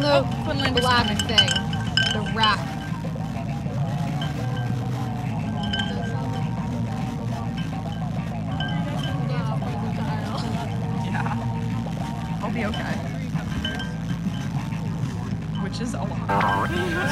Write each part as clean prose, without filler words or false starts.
the black thing. The rack. Yeah. I'll be okay. Which is a lot.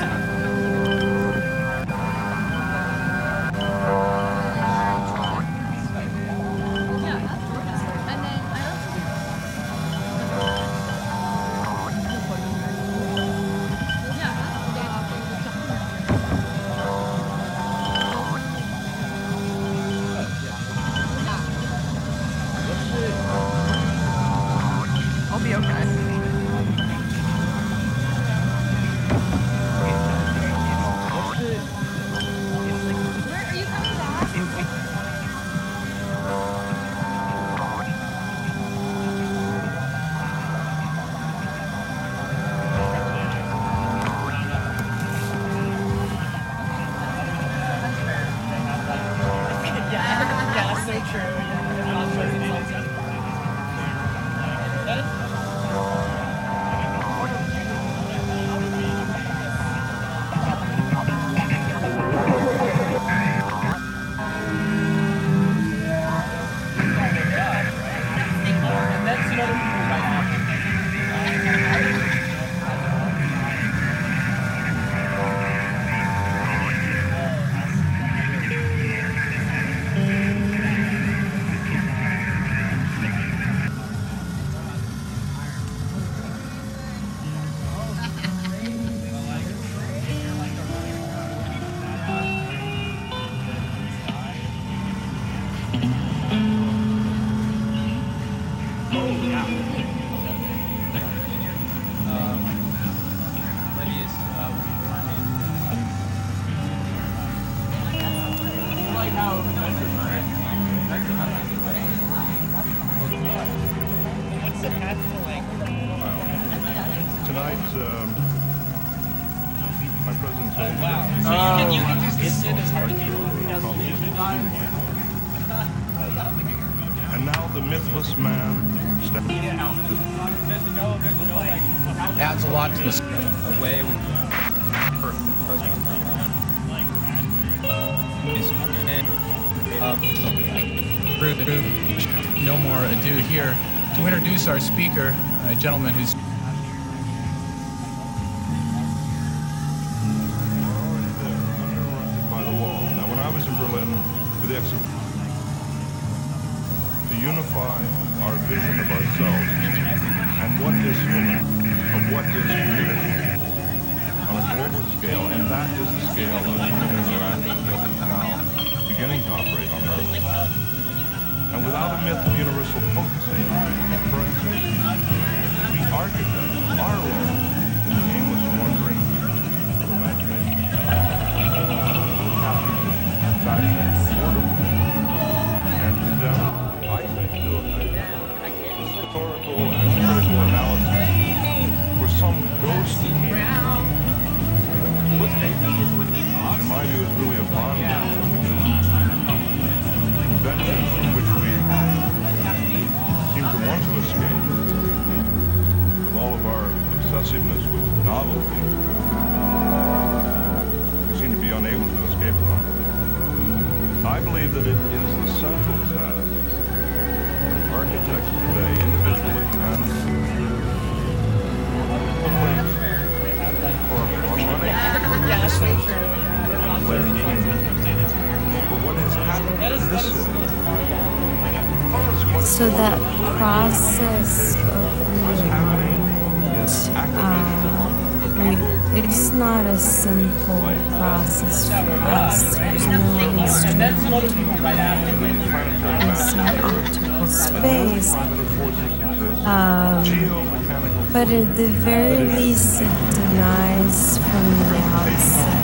I'll be okay. Tonight, my presentation. Wow. So you can just sit as hard as you want. And now the mythless man Adds a lot to this. Away no more ado here to introduce our speaker, a gentleman who's already there, uninterrupted by the wall. Now, when I was in Berlin for the exhibition, to unify our vision of ourselves and what is human, of what is community on a global scale, and that is the scale of human interaction that is now beginning to operate on Earth. And without a myth of universal potency, currency, the architects are wrong in the aimless wandering of imagination, the captures of fashion, boredom, and to them, I think, to a historical and critical analysis for some ghost in me, which in my view is really a bondage, convention from which we seem to want to escape with all of our obsessiveness with novelty. We seem to be unable to escape from. I believe that it is the central task of architects today, individually and for money. But what has happened in this city? So that process of it's not a simple process for us. There's no instrument. It's an optical space. But at the very least, it denies from the outset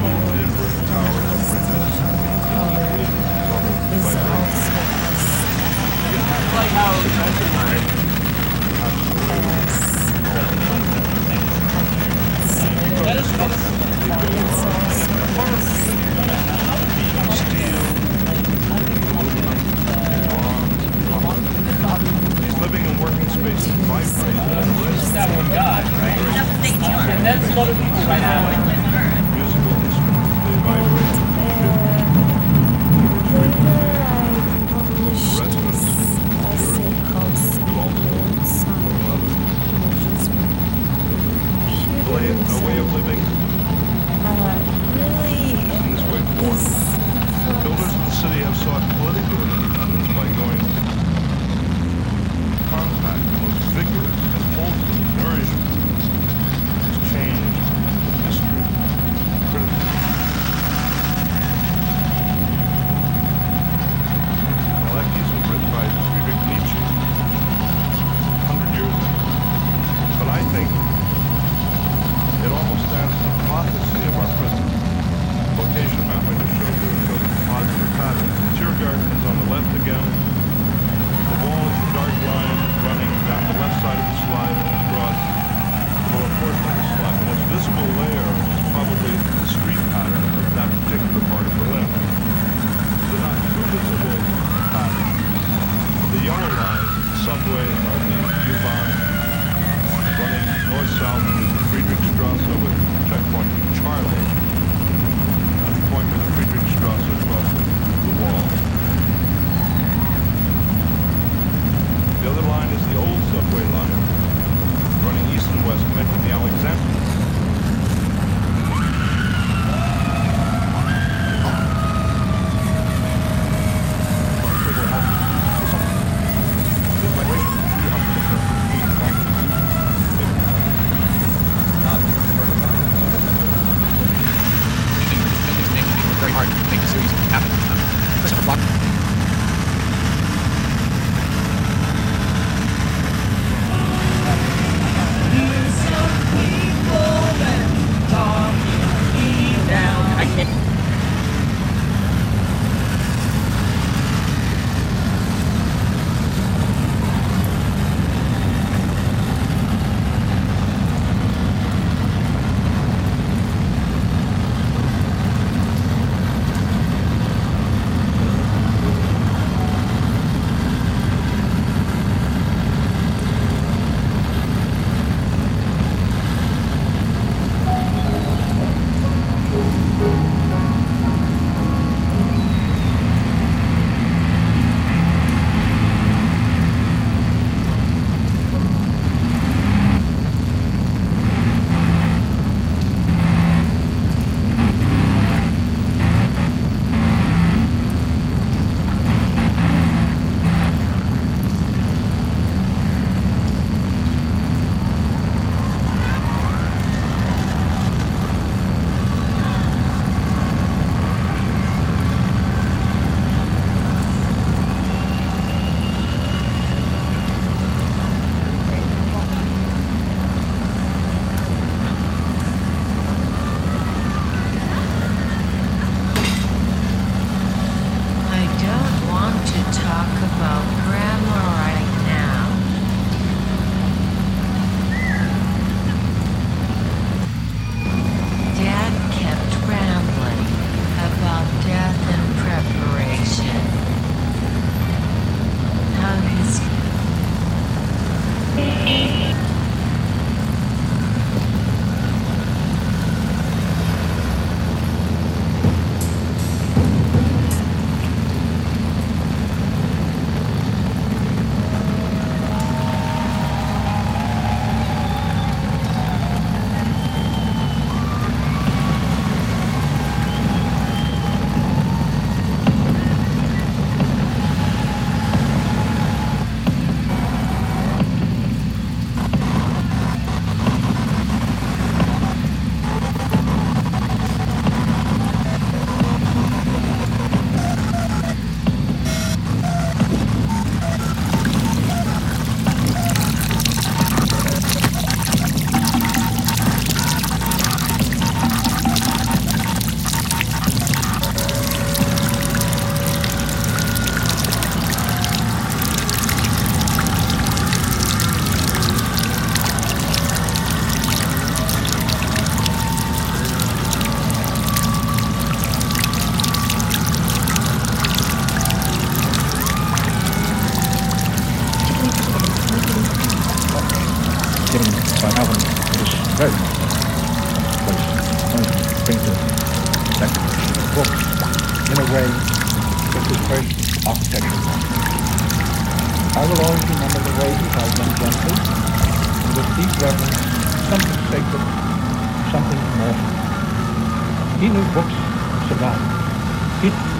is also These living and working spaces vibrate and rest That one God, right? And that's a lot of people right now. musical instruments. They vibrate. A way of living in this way form. Builders of the city have sought political independence by going contact the most vigorous and wholesome nourishment has changed history critically. Alekis was written by Friedrich Nietzsche 100 years ago. But I think it almost stands as a prophecy of our present location map I just showed you. It shows a positive pattern. The Tiergarten is on the left again. The wall is the dark line running down the left side of the slide across the lower portion of the slide. The most visible layer is probably the street pattern of that particular part of Berlin. The not too visible pattern. The yellow lines, the subway, are the U-Bahn running north-south into the Friedrichstrasse with checkpoint Charlie at the point where the Friedrichstrasse crosses the wall. The other line is the old subway line, running east and west, connecting the Alexandria. Very hard to make the series happen. Christopher Block. by Alvin, it is very much a place one can bring to that book in a way which is very architectural. I will always remember the way he held them gently, and with deep reverence, something sacred, something immortal. He knew books survive. He